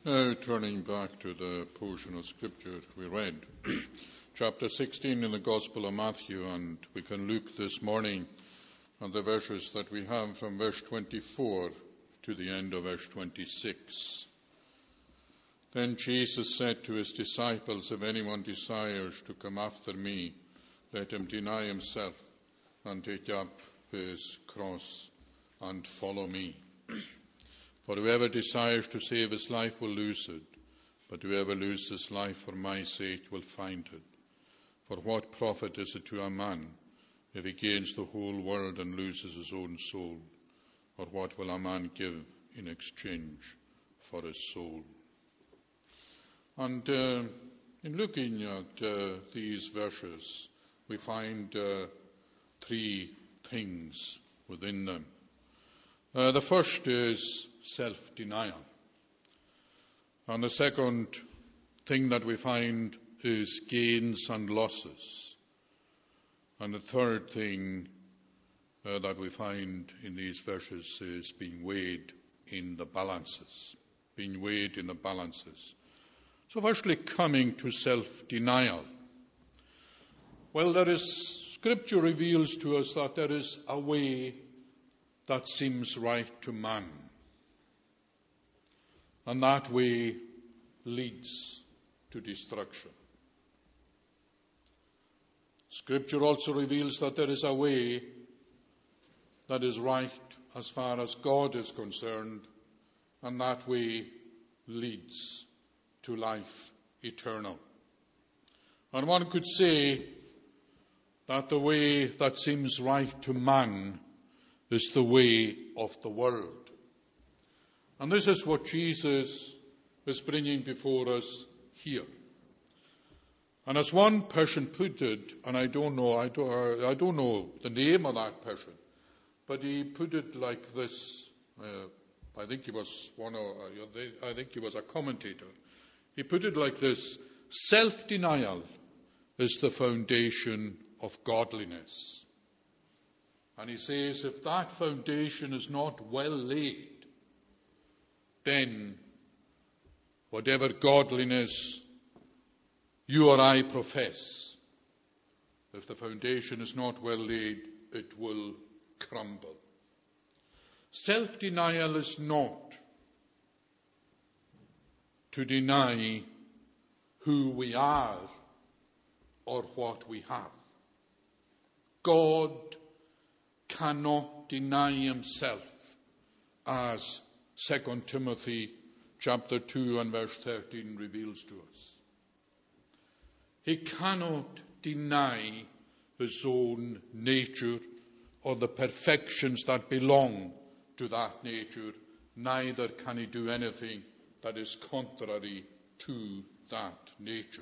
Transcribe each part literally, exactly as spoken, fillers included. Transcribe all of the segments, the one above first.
Now, turning back to the portion of Scripture we read, chapter sixteen in the Gospel of Matthew, and we can look this morning at the verses that we have from verse twenty-four to the end of verse twenty-six. Then Jesus said to his disciples, "If anyone desires to come after me, let him deny himself and take up his cross and follow me. For whoever desires to save his life will lose it, but whoever loses his life for my sake will find it. For what profit is it to a man if he gains the whole world and loses his own soul? Or what will a man give in exchange for his soul?" And uh, in looking at uh, these verses, we find uh, three things within them. Uh, the first is self-denial. And the second thing that we find is gains and losses. And the third thing uh, that we find in these verses is being weighed in the balances. Being weighed in the balances. So firstly, coming to self-denial. Well, there is, Scripture reveals to us that there is a way that seems right to man. And that way leads to destruction. Scripture also reveals that there is a way that is right as far as God is concerned, and that way leads to life eternal. And one could say that the way that seems right to man is the way of the world. And this is what Jesus is bringing before us here. And as one person put it, and I don't know, I don't, I don't know the name of that person, but he put it like this. Uh, I think he was one of, I think he was a commentator. He put it like this: self-denial is the foundation of godliness. And he says, if that foundation is not well laid, then whatever godliness you or I profess, if the foundation is not well laid, it will crumble. Self-denial is not to deny who we are or what we have. God cannot deny himself, as Second Timothy chapter two and verse thirteen reveals to us. He cannot deny his own nature or the perfections that belong to that nature. Neither can he do anything that is contrary to that nature.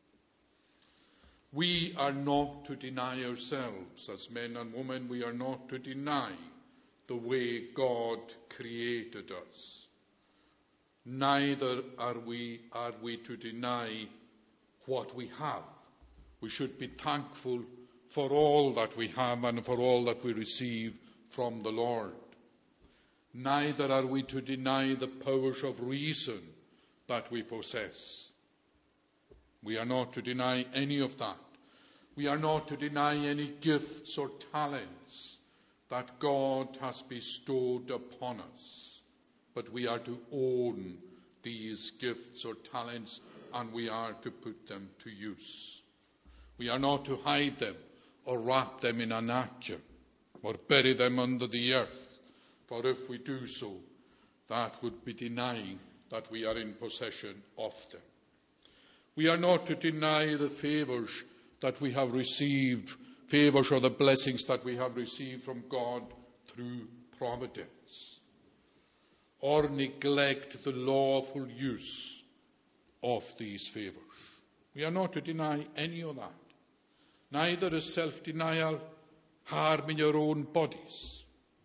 We are not to deny ourselves as men and women. We are not to deny the way God created us. Neither are we, are we to deny what we have. We should be thankful for all that we have and for all that we receive from the Lord. Neither are we to deny the powers of reason that we possess. We are not to deny any of that. We are not to deny any gifts or talents that God has bestowed upon us. But we are to own these gifts or talents, and we are to put them to use. We are not to hide them or wrap them in a napkin or bury them under the earth. For if we do so, that would be denying that we are in possession of them. We are not to deny the favours that we have received, favours or the blessings that we have received from God through providence, or neglect the lawful use of these favours. We are not to deny any of that. Neither is self-denial harming your own bodies,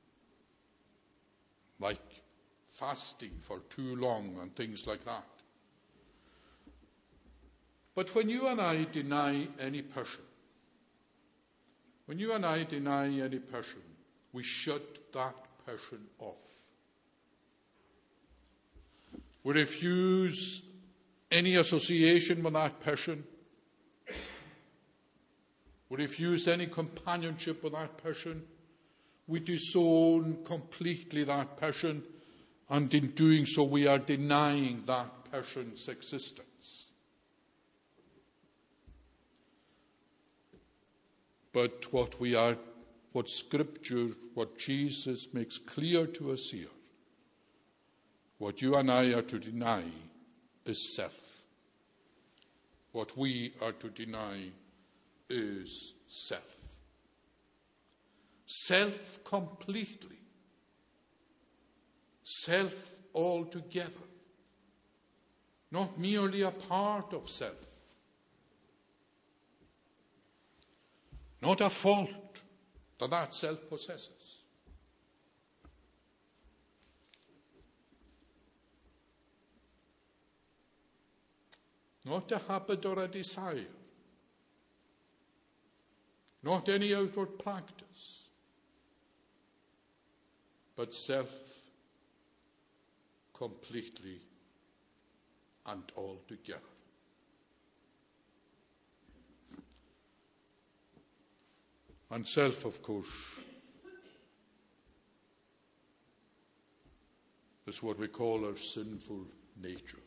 like fasting for too long and things like that. But when you and I deny any person, when you and I deny any person, we shut that person off. We refuse any association with that person. We refuse any companionship with that person. We disown completely that person, and in doing so we are denying that person's existence. But what we are, what Scripture, what Jesus makes clear to us here, what you and I are to deny is self. What we are to deny is self. Self completely. Self altogether. Not merely a part of self. Not a fault that that self possesses. Not a habit or a desire. Not any outward practice. But self completely and altogether. And self, of course, is what we call our sinful nature.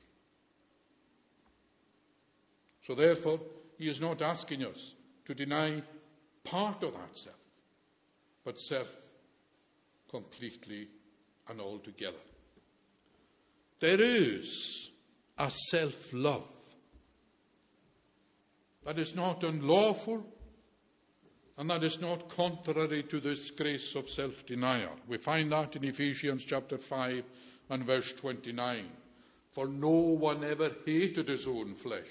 So therefore, he is not asking us to deny part of that self, but self completely and altogether. There is a self-love that is not unlawful and that is not contrary to this grace of self-denial. We find that in Ephesians chapter five and verse twenty-nine. For no one ever hated his own flesh,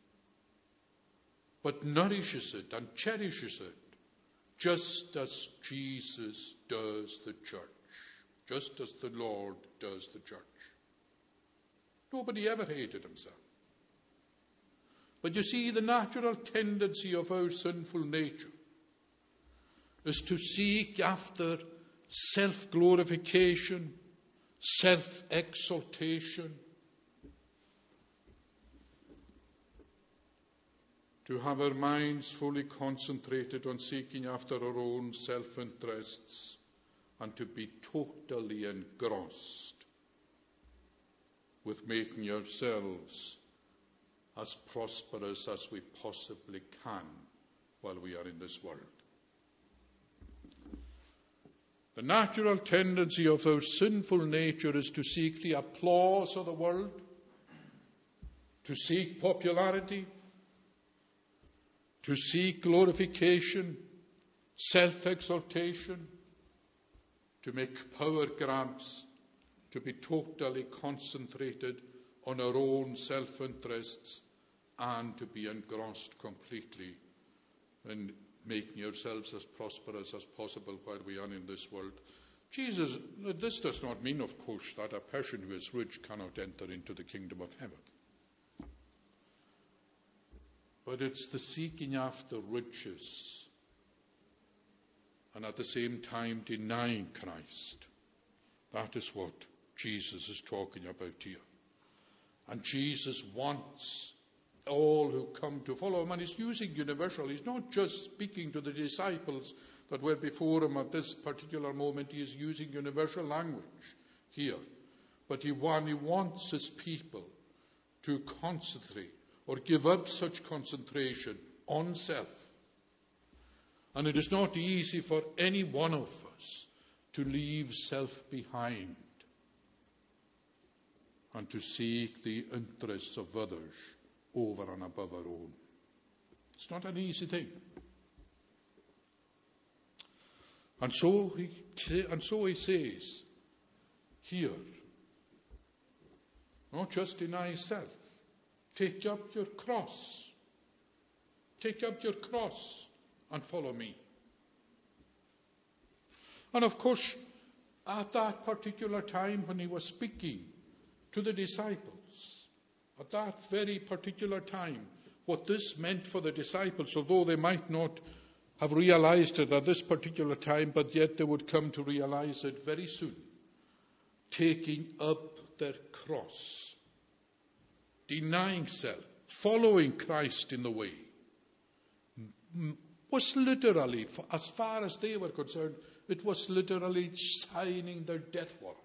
but nourishes it and cherishes it, just as Jesus does the church, just as the Lord does the church. Nobody ever hated himself. But you see, the natural tendency of our sinful nature is to seek after self-glorification, self-exaltation, to have our minds fully concentrated on seeking after our own self-interests, and to be totally engrossed with making ourselves as prosperous as we possibly can while we are in this world. The natural tendency of our sinful nature is to seek the applause of the world, to seek popularity, to seek glorification, self-exaltation, to make power grabs, to be totally concentrated on our own self-interests, and to be engrossed completely in making ourselves as prosperous as possible while we are in this world. Jesus, this does not mean, of course, that a person who is rich cannot enter into the kingdom of heaven. But it's the seeking after riches and at the same time denying Christ. That is what Jesus is talking about here. And Jesus wants all who come to follow him, and he's using universal. He's not just speaking to the disciples that were before him at this particular moment. He is using universal language here. But he, he wants his people to concentrate or give up such concentration on self. And it is not easy for any one of us to leave self behind and to seek the interests of others over and above our own. It's not an easy thing. And so he, and so he says here, not just deny self, take up your cross. Take up your cross and follow me. And of course, at that particular time when he was speaking to the disciples, at that very particular time, what this meant for the disciples, although they might not have realized it at this particular time, but yet they would come to realize it very soon, taking up their cross denying self, following Christ in the way, was literally, as far as they were concerned, it was literally signing their death warrant.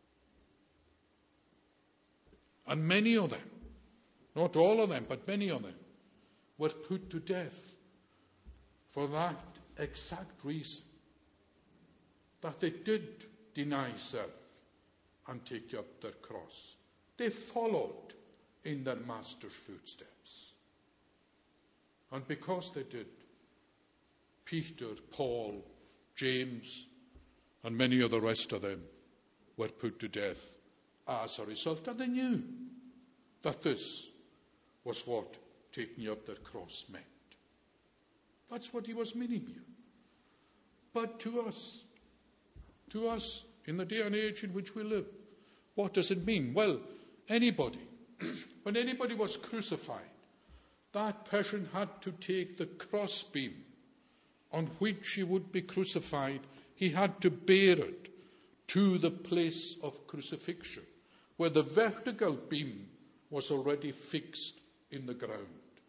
And many of them, not all of them, but many of them, were put to death for that exact reason, that they did deny self and take up their cross. They followed in their master's footsteps. And because they did, Peter, Paul, James, and many of the rest of them were put to death as a result. And they knew that this was what taking up their cross meant. That's what he was meaning here. But to us, to us, in the day and age in which we live, what does it mean? Well, anybody, when anybody was crucified, that person had to take the crossbeam on which he would be crucified. He had to bear it to the place of crucifixion, where the vertical beam was already fixed in the ground.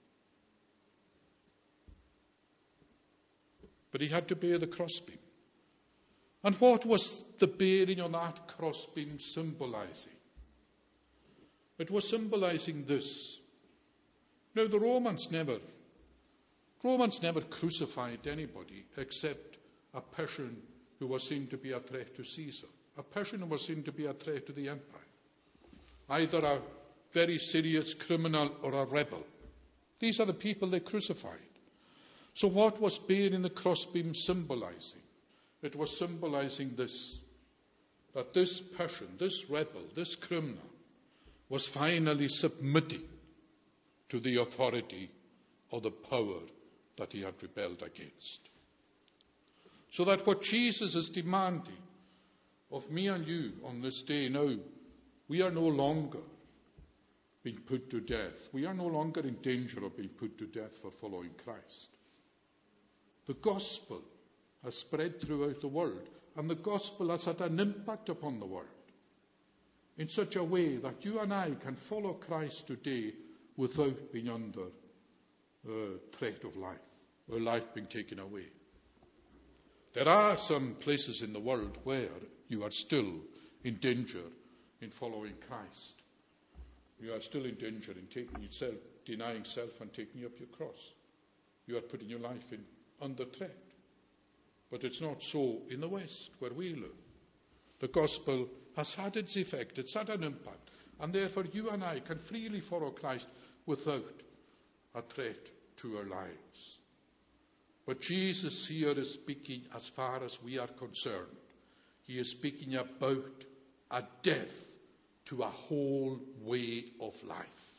But he had to bear the crossbeam. And what was the bearing on that crossbeam symbolizing? It was symbolizing this. Now, the Romans never, Romans never crucified anybody except a person who was seen to be a threat to Caesar, a person who was seen to be a threat to the empire, either a very serious criminal or a rebel. These are the people they crucified. So what was bearing the crossbeam symbolizing? It was symbolizing this, that this person, this rebel, this criminal, was finally submitting to the authority or the power that he had rebelled against. So that what Jesus is demanding of me and you on this day now, we are no longer being put to death. We are no longer in danger of being put to death for following Christ. The gospel has spread throughout the world, and the gospel has had an impact upon the world in such a way that you and I can follow Christ today without being under uh, threat of life, or life being taken away. There are some places in the world where you are still in danger in following Christ. You are still in danger in taking yourself, denying self and taking up your cross. You are putting your life in under threat. But it's not so in the West, where we live. The gospel has had its effect, it's had an impact, and therefore you and I can freely follow Christ without a threat to our lives. But Jesus here is speaking, as far as we are concerned, he is speaking about a death to a whole way of life.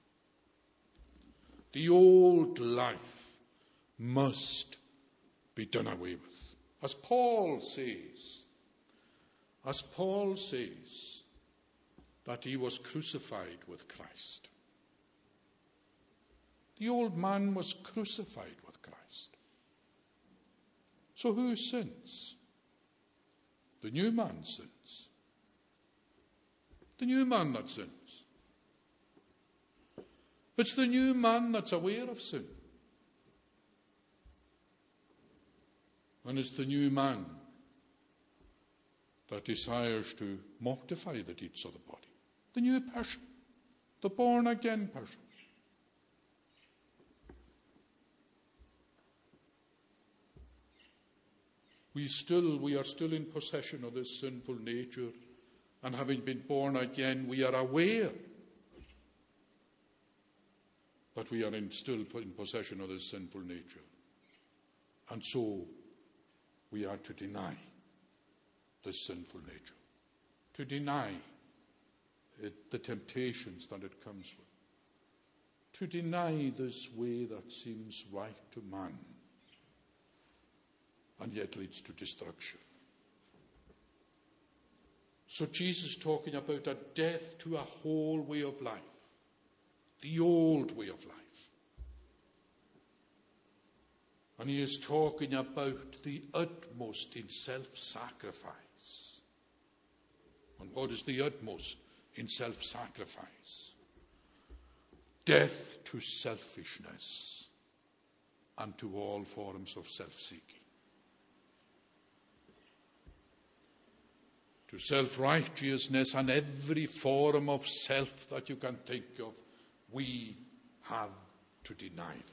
The old life must be done away with. As Paul says, as Paul says, that he was crucified with Christ. The old man was crucified with Christ. So who sins? The new man sins. The new man that sins. It's the new man that's aware of sin. And it's the new man that desires to mortify the deeds of the body. The new person, the born-again person. We still, we are still in possession of this sinful nature, and having been born again, we are aware that we are in, still in possession of this sinful nature. And so, we are to deny this sinful nature, to deny it, the temptations that it comes with, to deny this way that seems right to man and yet leads to destruction. So Jesus is talking about a death to a whole way of life, the old way of life. And he is talking about the utmost in self-sacrifice. And what is the utmost in self-sacrifice? death to selfishness and to all forms of self-seeking. To self-righteousness and every form of self that you can think of, we have to deny them.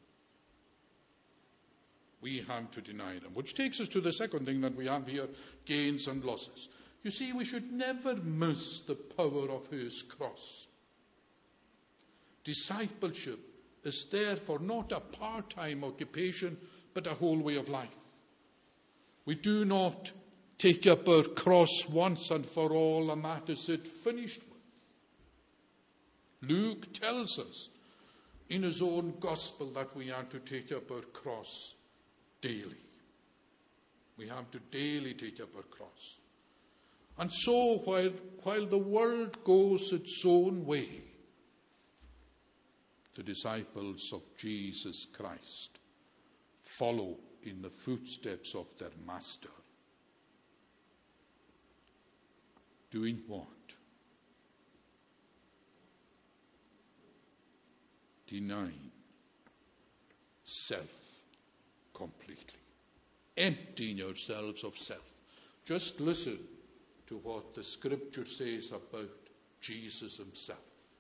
We have to deny them. Which takes us to the second thing that we have here, gains and losses. You see, we should never miss the power of his cross. Discipleship is therefore not a part-time occupation, but a whole way of life. We do not take up our cross once and for all, and that is it, finished with. Luke tells us in his own gospel that we are to take up our cross daily. We have to daily take up our cross. And so while, while the world goes its own way, the disciples of Jesus Christ follow in the footsteps of their master. Doing what? Denying self completely. Emptying yourselves of self. Just listen to what the scripture says about Jesus himself.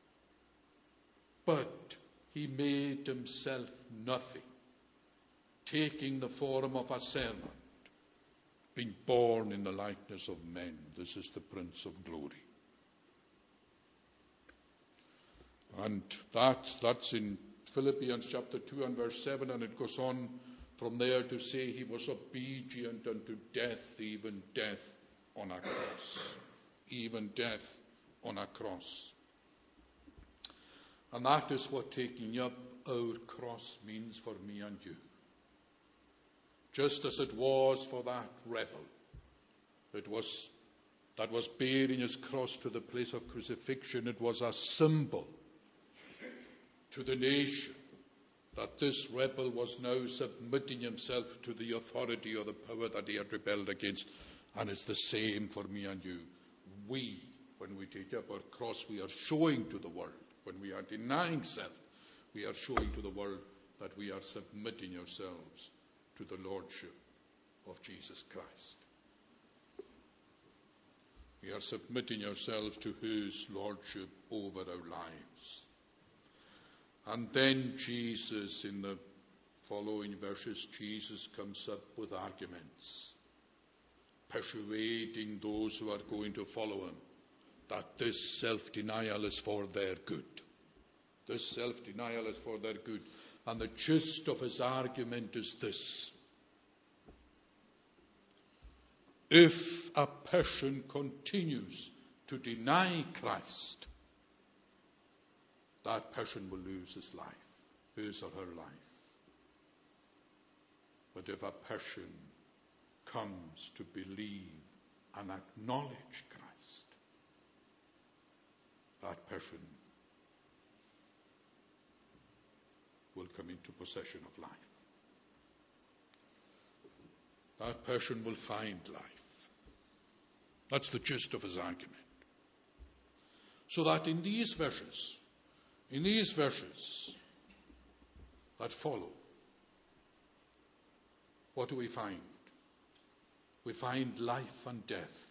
But he made himself nothing, taking the form of a servant, being born in the likeness of men. This is the Prince of Glory. And that, that's in Philippians chapter two and verse seven, and it goes on from there to say he was obedient unto death, even death on a cross. Even death on a cross. And that is what taking up our cross means for me and you. Just as it was for that rebel, it was that was bearing his cross to the place of crucifixion. It was a symbol to the nation that this rebel was now submitting himself to the authority or the power that he had rebelled against. And it's the same for me and you. We, when we take up our cross, we are showing to the world. When we are denying self, we are showing to the world that we are submitting ourselves to the lordship of Jesus Christ. We are submitting ourselves to his lordship over our lives. And then Jesus, in the following verses, Jesus comes up with arguments, persuading those who are going to follow him that this self-denial is for their good. This self-denial is for their good. And the gist of his argument is this. If a person continues to deny Christ, that person will lose his life, his or her life. But if a person comes to believe and acknowledge Christ, that person will come into possession of life. That person will find life. That's the gist of his argument. So that in these verses, in these verses that follow, what do we find? We find life and death.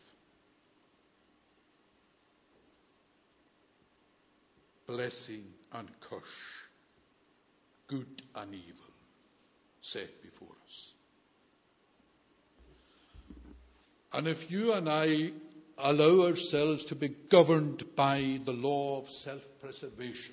Blessing and curse. Good and evil set before us. And if you and I allow ourselves to be governed by the law of self-preservation,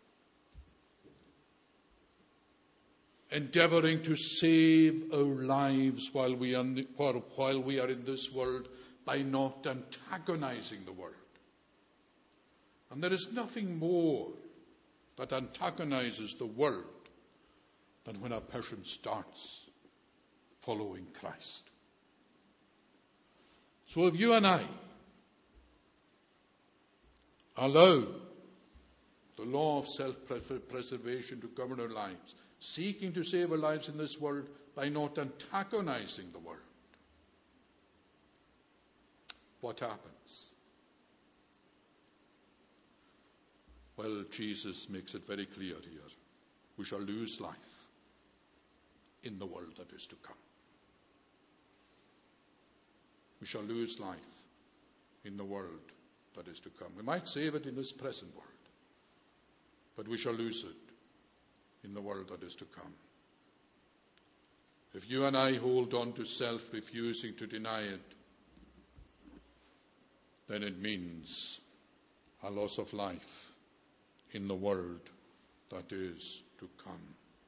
endeavoring to save our lives while we, are, while we are in this world by not antagonizing the world. And there is nothing more that antagonizes the world than when a person starts following Christ. So if you and I allow the law of self-preservation to govern our lives, seeking to save our lives in this world by not antagonizing the world, what happens? Well, Jesus makes it very clear here. We shall lose life in the world that is to come. We shall lose life in the world that is to come. We might save it in this present world, but we shall lose it in the world that is to come. If you and I hold on to self, refusing to deny it, then it means a loss of life in the world that is to come.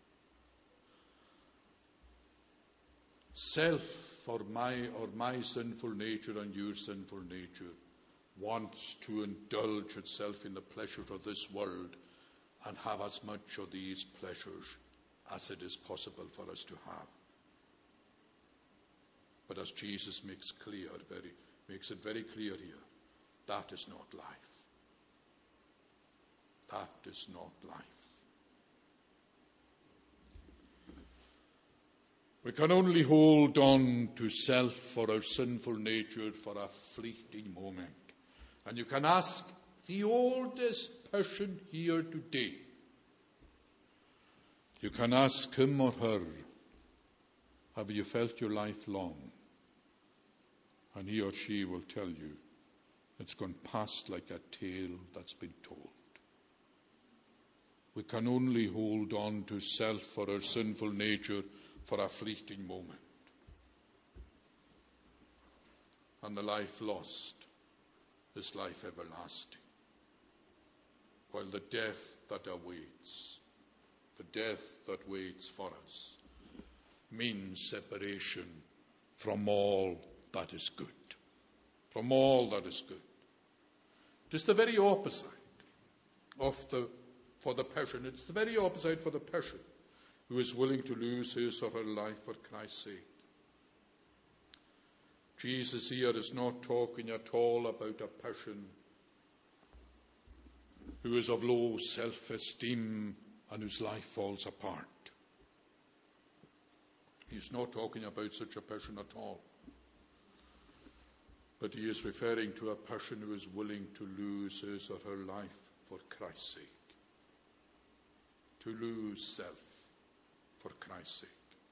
Self, or my or my sinful nature and your sinful nature, wants to indulge itself in the pleasures of this world and have as much of these pleasures as it is possible for us to have. But as Jesus makes clear, very makes it very clear here, that is not life. That is not life. We can only hold on to self, for our sinful nature, for a fleeting moment. And you can ask the oldest person here today. You can ask him or her, have you felt your life long? And he or she will tell you, it's gone past like a tale that's been told. We can only hold on to self, for our sinful nature, for a fleeting moment. And the life lost is life everlasting. While the death that awaits, the death that waits for us, means separation from all that is good. From all that is good. It is the very opposite of the, for the person. It's the very opposite for the person who is willing to lose his or her life for Christ's sake. Jesus here is not talking at all about a person who is of low self-esteem and whose life falls apart. He's not talking about such a person at all. But he is referring to a person who is willing to lose his or her life for Christ's sake. To lose self for Christ's sake.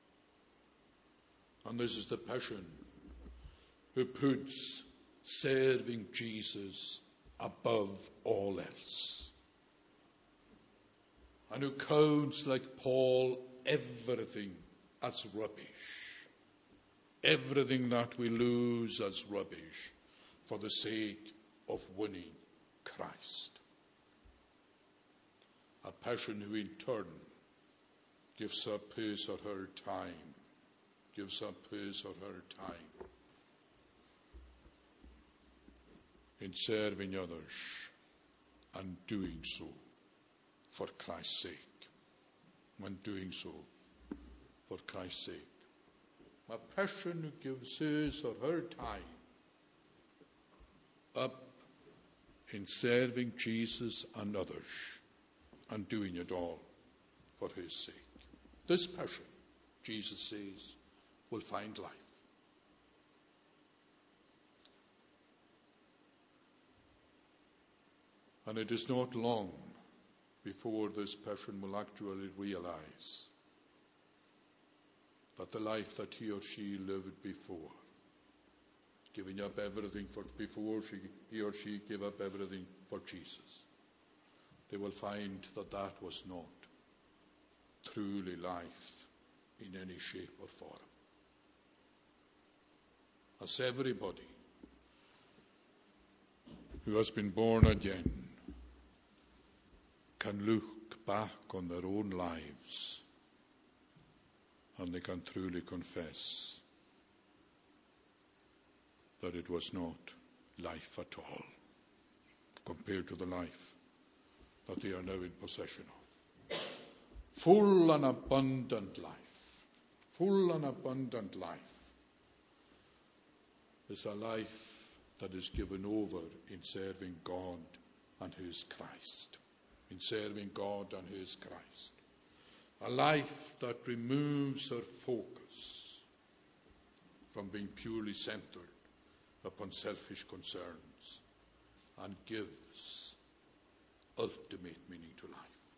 And this is the person who puts serving Jesus above all else. And who counts, like Paul, everything as rubbish. Everything that we lose as rubbish for the sake of winning Christ. A person who in turn gives up his or her time, gives up his or her time in serving others and doing so for Christ's sake. And doing so for Christ's sake. A person who gives his or her time up in serving Jesus and others and doing it all for his sake. This person, Jesus says, will find life. And it is not long before this person will actually realize that the life that he or she lived before, giving up everything for before she, he or she gave up everything for Jesus, they will find that that was not truly life in any shape or form. As everybody who has been born again can look back on their own lives and they can truly confess that it was not life at all compared to the life that they are now in possession of. Full and abundant life, full and abundant life is a life that is given over in serving God and his Christ. In serving God and his Christ. A life that removes her focus from being purely centered upon selfish concerns and gives ultimate meaning to life.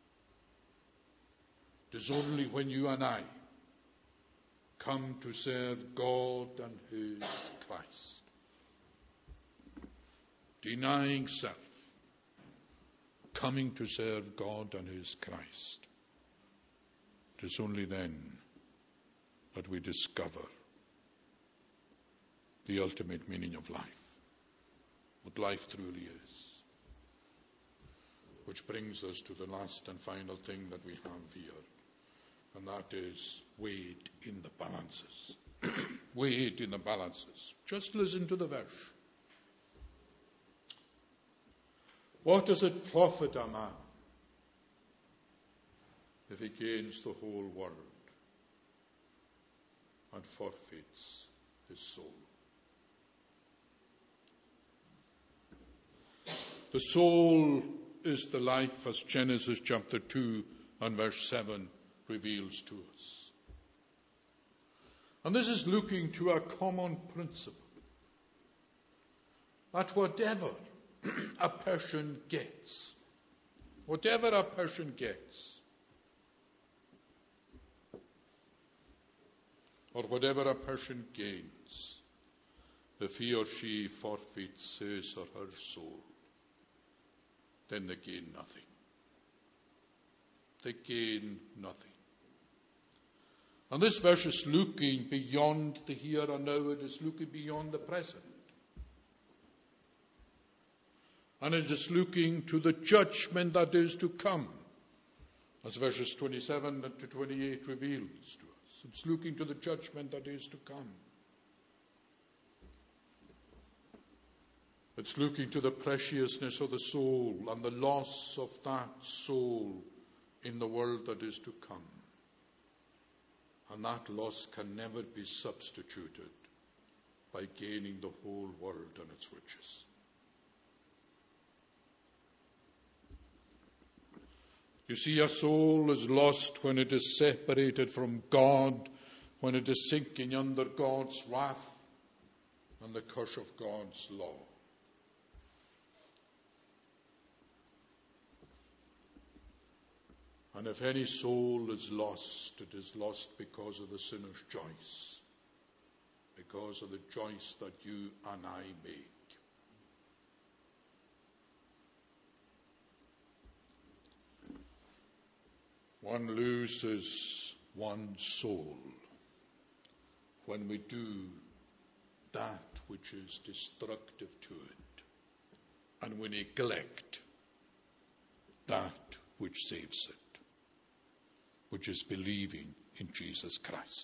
It is only when you and I come to serve God and His Christ, denying self, coming to serve God and His Christ, it is only then that we discover the ultimate meaning of life, what life truly is. Which brings us to the last and final thing that we have here, and that is weighed in the balances. Weighed in the balances. Just listen to the verse. What does it profit a man if he gains the whole world and forfeits his soul? The soul is the life, as Genesis chapter two and verse seven reveals to us. And this is looking to a common principle, that whatever a person gets, whatever a person gets, or whatever a person gains, if he or she forfeits his or her soul, then they gain nothing. They gain nothing. And this verse is looking beyond the here and now. It is looking beyond the present. And it is looking to the judgment that is to come, as verses twenty-seven to twenty-eight reveals to us. It's looking to the judgment that is to come. It's looking to the preciousness of the soul and the loss of that soul in the world that is to come. And that loss can never be substituted by gaining the whole world and its riches. You see, a soul is lost when it is separated from God, when it is sinking under God's wrath and the curse of God's law. And if any soul is lost, it is lost because of the sinner's choice, because of the choice that you and I make. One loses one soul when we do that which is destructive to it, and we neglect that which saves it, which is believing in Jesus Christ.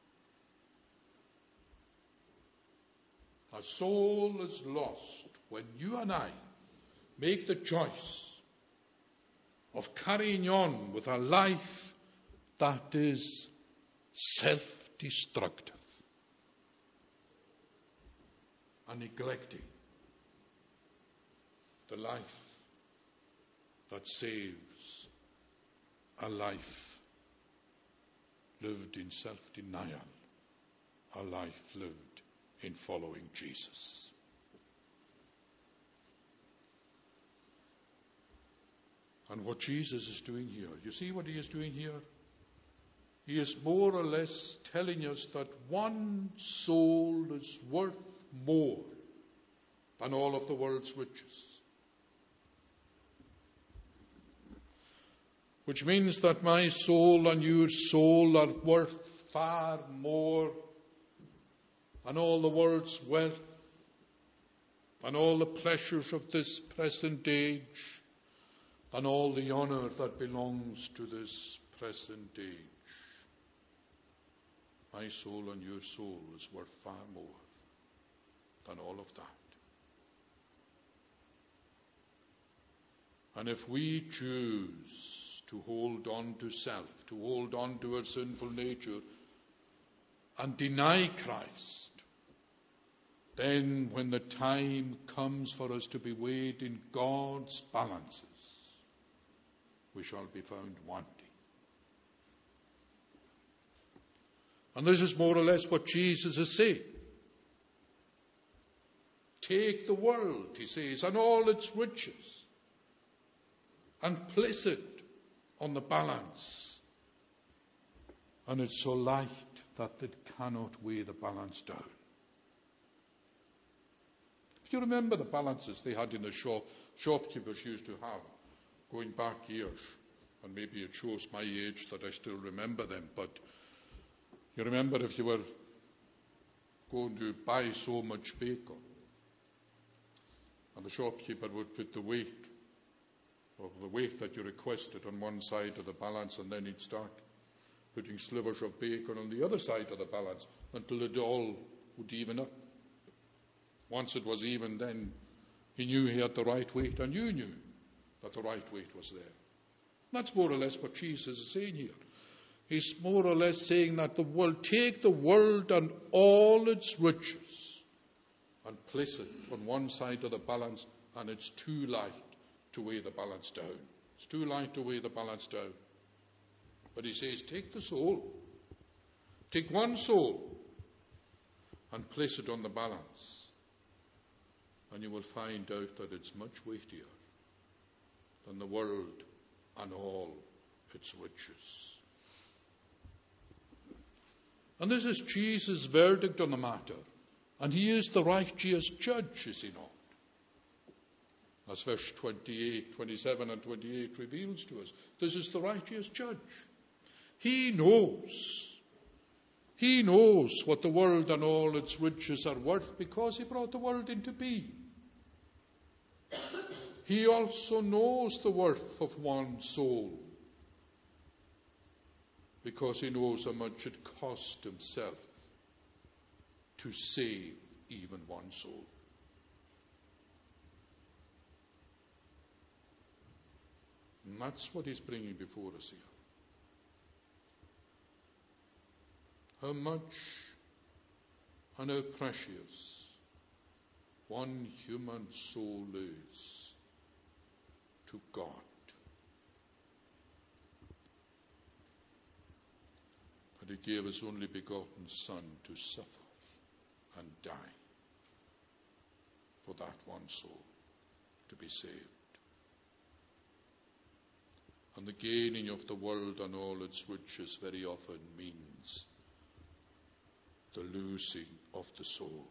A soul is lost when you and I make the choice of carrying on with a life that is self-destructive and neglecting the life that saves, a life lived in self-denial, a life lived in following Jesus. And what Jesus is doing here, you see what he is doing here? He is more or less telling us that one soul is worth more than all of the world's riches. Which means that my soul and your soul are worth far more than all the world's wealth and all the pleasures of this present age, and all the honor that belongs to this present age. My soul and your soul is worth far more than all of that. And if we choose to hold on to self, to hold on to our sinful nature, and deny Christ, then when the time comes for us to be weighed in God's balances, we shall be found wanting. And this is more or less what Jesus is saying. Take the world, he says, and all its riches, and place it on the balance. And it's so light that it cannot weigh the balance down. If you remember the balances they had in the shop, shopkeepers used to have, going back years, and maybe it shows my age that I still remember them, but you remember if you were going to buy so much bacon, and the shopkeeper would put the weight, or the weight that you requested on one side of the balance, and then he'd start putting slivers of bacon on the other side of the balance until it all would even up. Once it was even, then he knew he had the right weight, and you knew that the right weight was there. That's more or less what Jesus is saying here. He's more or less saying that the world, take the world and all its riches and place it on one side of the balance, and it's too light to weigh the balance down. It's too light to weigh the balance down. But he says, take the soul. Take one soul and place it on the balance. And you will find out that it's much weightier than the world and all its riches. And this is Jesus' verdict on the matter. And he is the righteous judge, is he not? As verse twenty-eight, twenty-seven and twenty-eight reveals to us. This is the righteous judge. He knows. He knows what the world and all its riches are worth because he brought the world into being. He also knows the worth of one soul because he knows how much it cost himself to save even one soul. And that's what he's bringing before us here. How much and how precious one human soul is to God. And he gave his only begotten Son to suffer and die for that one soul to be saved. And the gaining of the world and all its riches very often means the losing of the soul.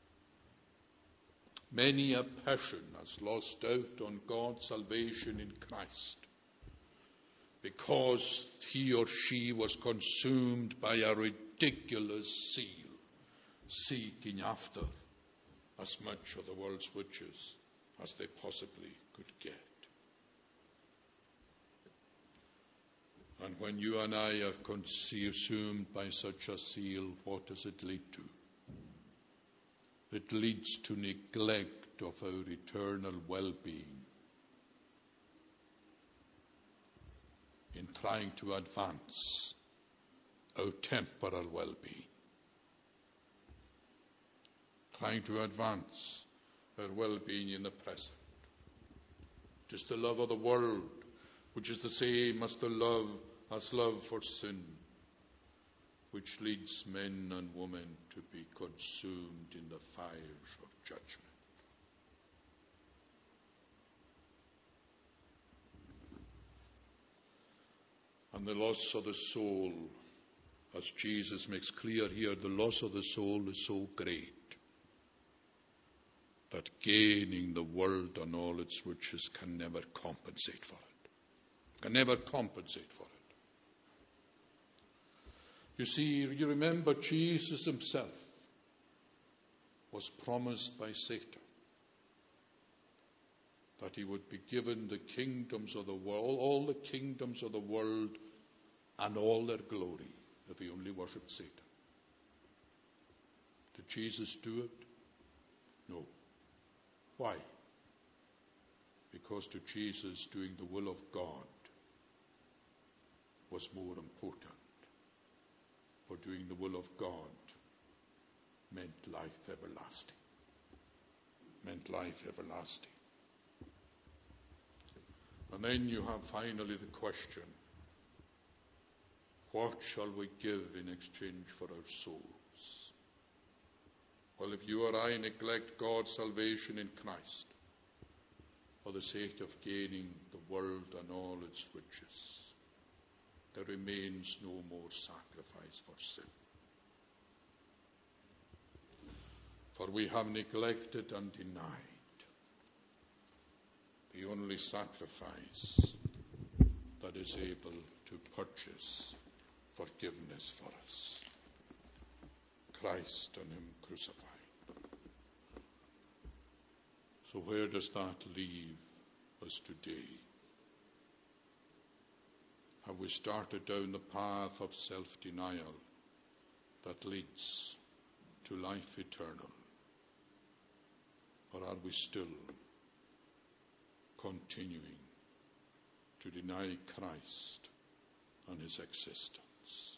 Many a person has lost out on God's salvation in Christ because he or she was consumed by a ridiculous zeal, seeking after as much of the world's riches as they possibly could get. And when you and I are consumed by such a zeal, what does it lead to? It leads to neglect of our eternal well-being in trying to advance our temporal well-being, trying to advance our well-being in the present. It is the love of the world, which is the same as the love as love for sin, which leads men and women to be consumed in the fires of judgment. And the loss of the soul, as Jesus makes clear here, the loss of the soul is so great that gaining the world and all its riches can never compensate for it. Can never compensate for it. You see, you remember Jesus himself was promised by Satan that he would be given the kingdoms of the world, all the kingdoms of the world and all their glory, if he only worshipped Satan. Did Jesus do it? No. Why? Because to Jesus, doing the will of God was more important. For doing the will of God meant life everlasting. Meant life everlasting. And then you have finally the question, what shall we give in exchange for our souls? Well, if you or I neglect God's salvation in Christ for the sake of gaining the the world and all its riches. There remains no more sacrifice for sin. For we have neglected and denied the only sacrifice that is able to purchase forgiveness for us, Christ and him crucified. So where does that leave us today? Have we started down the path of self-denial that leads to life eternal? Or are we still continuing to deny Christ and his existence?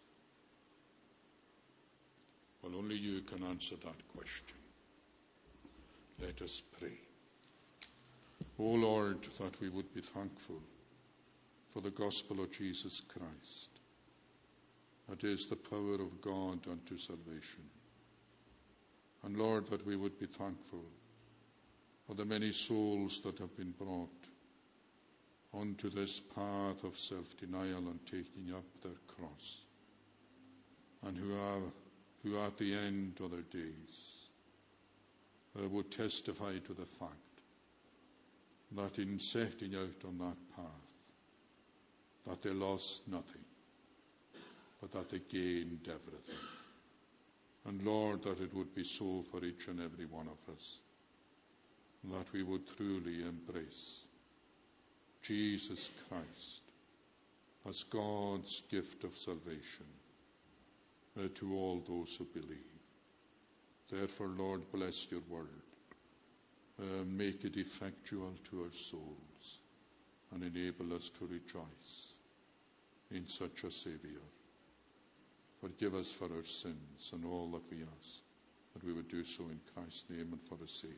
Well, only you can answer that question. Let us pray. O Lord, that we would be thankful for the gospel of Jesus Christ. That is the power of God unto salvation. And Lord, that we would be thankful for the many souls that have been brought onto this path of self-denial and taking up their cross, and who are who at the end of their days uh, would testify to the fact that in setting out on that path, that they lost nothing, but that they gained everything. And Lord, that it would be so for each and every one of us, that we would truly embrace Jesus Christ as God's gift of salvation uh, to all those who believe. Therefore, Lord, bless your word. Uh, make it effectual to our souls and enable us to rejoice in such a Saviour. Forgive us for our sins and all that we ask, that we would do so in Christ's name and for his sake.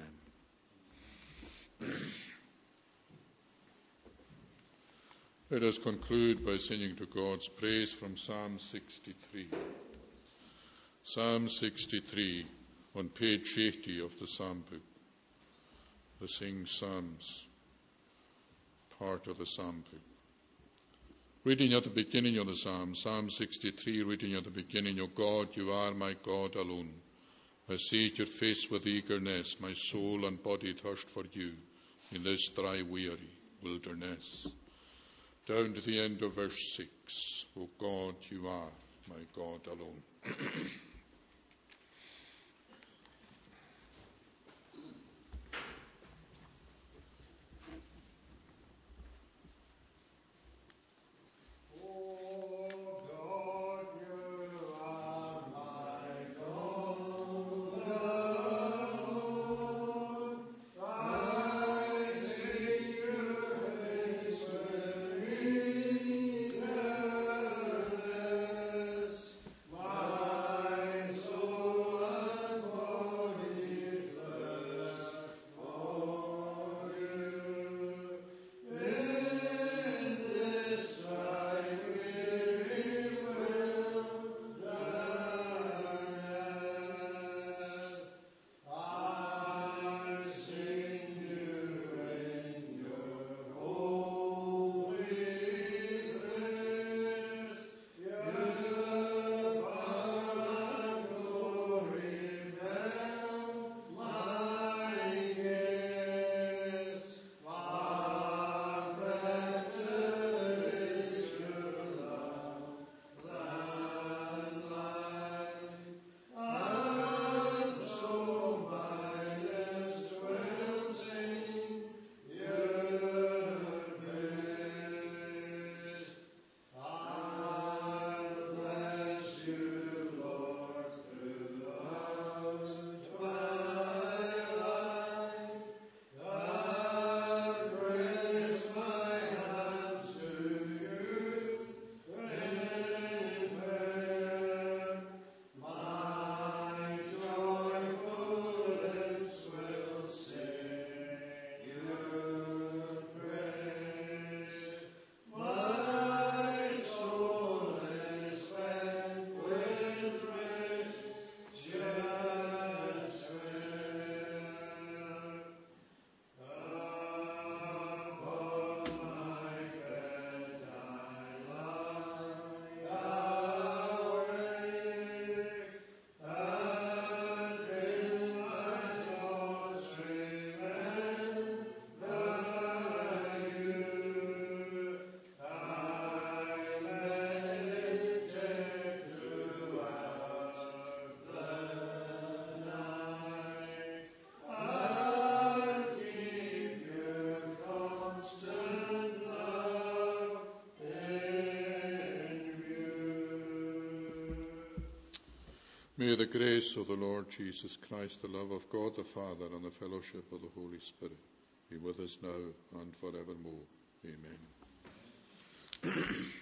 Amen. Let us conclude by singing to God's praise from Psalm sixty-three. Psalm sixty-three, on page eighty of the Psalm book. The Sing Psalms, part of the Psalm book. Reading at the beginning of the Psalm, Psalm sixty-three, reading at the beginning, O God, you are my God alone. I seek your face with eagerness, my soul and body thirst for you in this dry, weary wilderness. Down to the end of verse six, O God, you are my God alone. My May the grace of the Lord Jesus Christ, the love of God the Father, and the fellowship of the Holy Spirit be with us now and forevermore. Amen.